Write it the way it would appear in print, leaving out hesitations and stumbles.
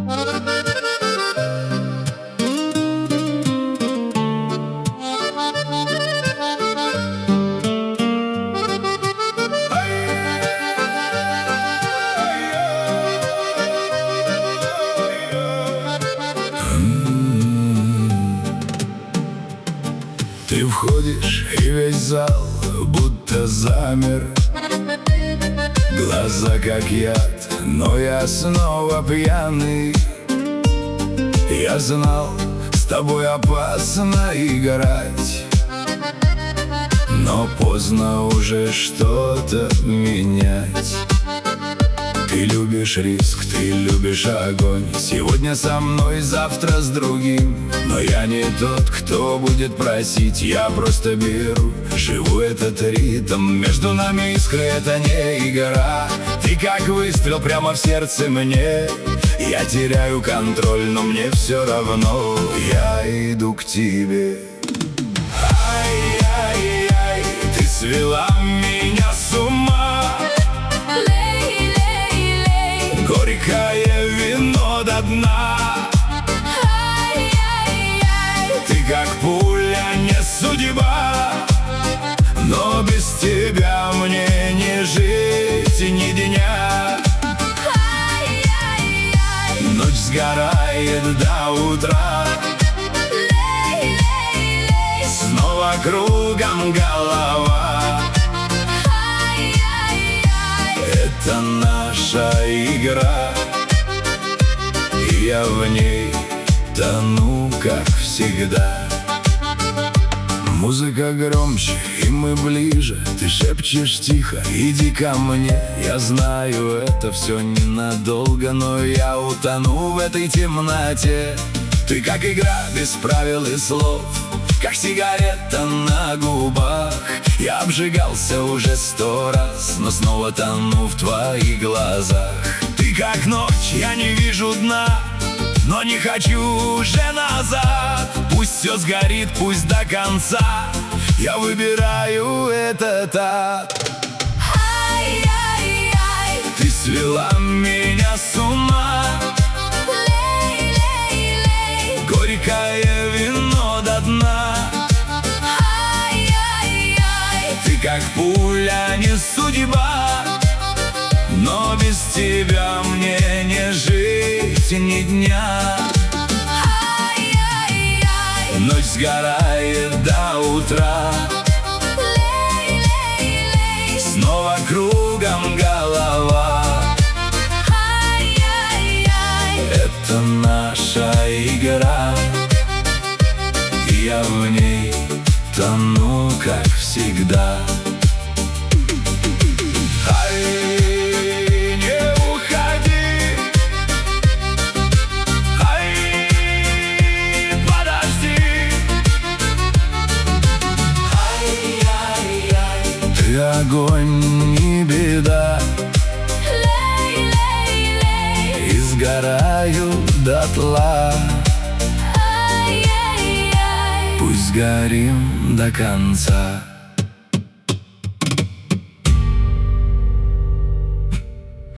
Ты входишь, и весь зал будто замер. Глаза как яд, но я снова пьяный. Я знал, с тобой опасно играть, но поздно уже что-то менять. Ты любишь риск, ты любишь огонь. Сегодня со мной, завтра с другим. Но я не тот, кто будет просить. Я просто беру, живу этот ритм. Между нами искры, это не игра. Ты как выстрел прямо в сердце мне. Я теряю контроль, но мне все равно. Я иду к тебе. Ай-яй-яй, ты свела меня с ума. Горькое вино до дна. Ты как пуля, не судьба, но без тебя мне не жить ни дня. Ночь сгорает до утра. Снова кругом голова. Это наша игра, и я в ней тону, как всегда. Музыка громче, и мы ближе. Ты шепчешь тихо, иди ко мне. Я знаю, это все ненадолго, но я утону в этой темноте. Ты как игра без правил и слов, как сигарета на губах. Я обжигался уже 100 раз, но снова тону в твоих глазах. Ты как ночь, я не вижу дна, но не хочу уже назад. Пусть все сгорит, пусть до конца. Я выбираю этот ад. Ай-яй-яй, ты свела меня с ума. Лей-лей-лей, горькое вино до дна. Ты как пуля, не судьба, но без тебя мне не жить ни дня. Ночь сгорает до утра. Снова кругом голова. Это наша игра, и я в ней тону, как всегда. Ай, не уходи. Ай, подожди. Ай-яй-яй, ты огонь, не беда. Лей-лей-лей, и сгораю дотла. Пусть горим до конца.